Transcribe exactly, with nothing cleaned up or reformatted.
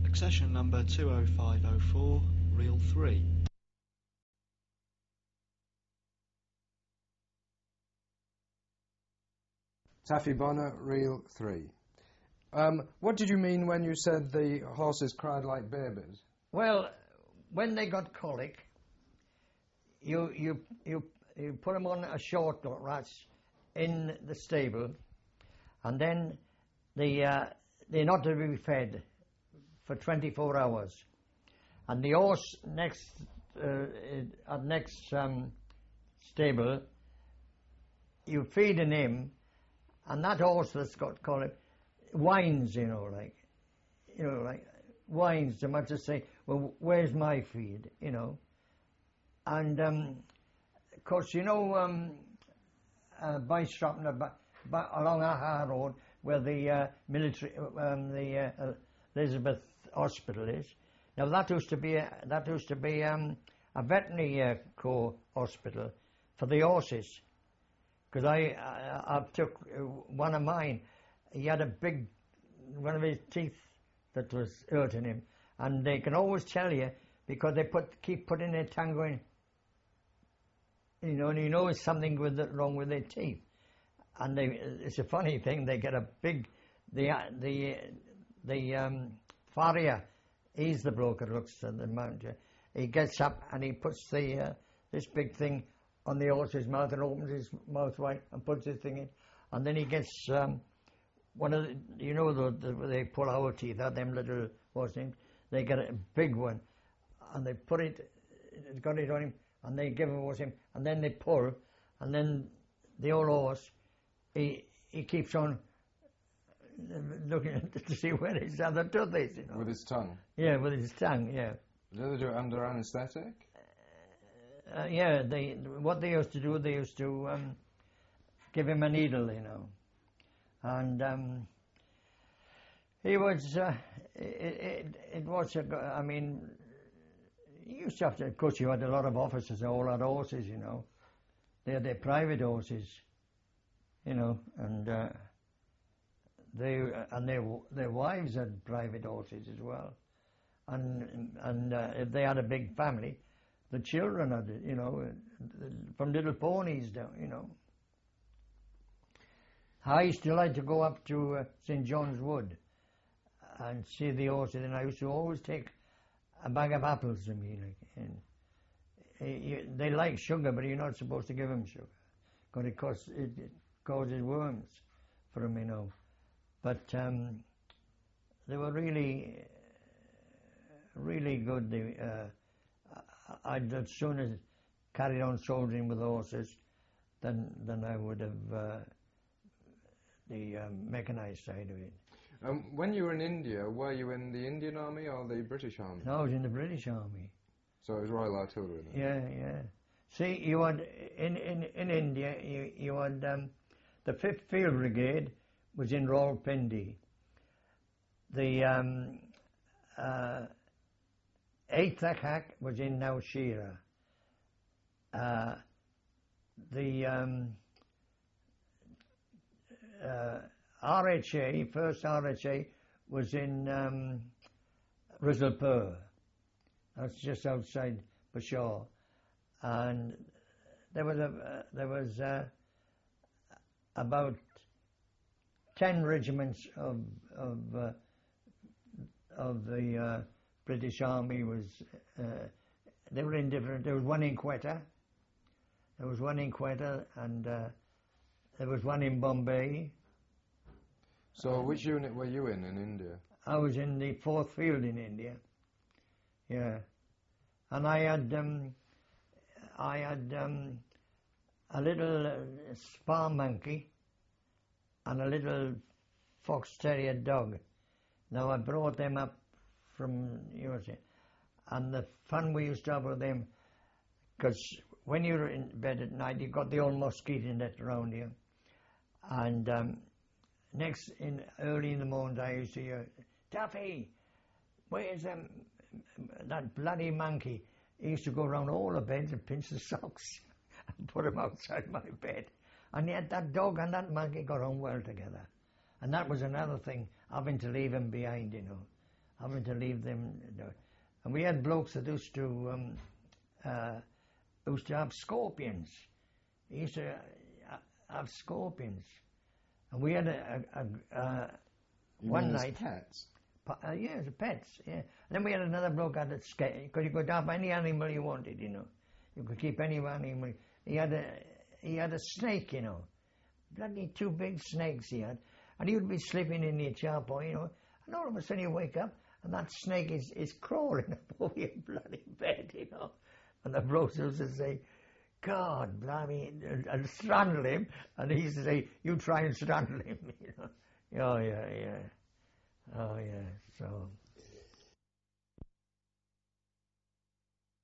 Accession number two oh five oh four, reel three. Taffy Bonner, reel three. Um, what did you mean when you said the horses cried like babies? Well, when they got colic, you you you you put them on a short rats in the stable, and then the uh, they're not to be fed for twenty-four hours, and the horse next uh, at next um, stable, you feeding him, and that horse that's got colic whines, you know, like you know, like whines. They might just say, "Well, where's my feed?" You know, and um, of course, you know, um, uh, by Stratton, uh, along our hard road where the uh, military, um, the uh, Elizabeth Hospital is. Now that used to be a, that used to be um, a veterinary uh, corps hospital for the horses. Because I, I I took one of mine. He had a big one of his teeth that was hurting him, and they can always tell you because they put keep putting their tongue going. You know, and you know it's something with it, wrong with their teeth. And they, it's a funny thing. They get a big, the the the um, farrier. He's the bloke that looks at the mountain. He gets up and he puts the uh, this big thing on the horse's mouth and opens his mouth wide and puts this thing in, and then he gets um, one of the, you know the, the they pull our teeth out, them little horse things. They get a big one, and they put it, it's got it on him, and they give it to him, and then they pull, and then the old horse. He he keeps on looking to see where his other tooth is, you know. With his tongue? Yeah, with his tongue, yeah. Do they do it under anaesthetic? Uh, yeah, they what they used to do, they used to um, give him a needle, you know. And um, he was, uh, it, it, it was, a, I mean, you used to have to, of course you had a lot of officers, all had horses, you know. They had their private horses. You know, and uh, they and their their wives had private horses as well, and and uh, if they had a big family, the children had it. You know, from little ponies down. You know, I used to like to go up to uh, Saint John's Wood and see the horses, and I used to always take a bag of apples with me. Like, and uh, you, they like sugar, but you're not supposed to give them sugar because it costs it, it causes worms for them, you know. But um, they were really, really good. They, uh, I'd as soon as carried on soldiering with horses, then then I would have uh, the um, mechanised side of it. Um, when you were in India, were you in the Indian Army or the British Army? No, I was in the British Army. So it was Royal Artillery then? Yeah, yeah. See, you had in in in India, you you had. Um, The fifth Field Brigade was in Rawalpindi. The um, uh, eighth Attack was in Nowshera. Uh, the um, uh, R H A, first R H A, was in um, Rizalpur. That's just outside Peshawar. And there was a uh, there was. Uh, about ten regiments of of uh, of the uh, British Army was uh, they were in different. There was one in Quetta. There was one in Quetta, and uh, there was one in Bombay. So, which unit were you in in India? I was in the fourth Field in India. Yeah, and I had um, I had. Um, a little uh, spar monkey and a little fox terrier dog. Now I brought them up from U S A, and the fun we used to have with them, because when you're in bed at night, you've got the old mosquito net around you, and um, next in early in the morning I used to hear, "Taffy, where's um, that bloody monkey?" He used to go around all the beds and pinch the socks. And put him outside my bed. And yet that dog and that monkey got on well together. And that was another thing, having to leave him behind, you know. having to leave them. And we had blokes that used to um, uh, used to have scorpions. They used to uh, have scorpions, and we had a, a, a, a You one mean as night. pets? Uh, yeah, the pets. Yeah. And then we had another bloke had a scare because you could have any animal you wanted. You know, you could keep any animal. He had a he had a snake. You know, bloody two big snakes he had, and he would be sleeping in your charpoy. You know, and all of a sudden you wake up and that snake is is crawling up over your bloody bed. You know, and the blokes used to say, God, blimey, and, and strangle him, and he used to say, you try and strangle him. You know, oh yeah, yeah. Oh yeah, so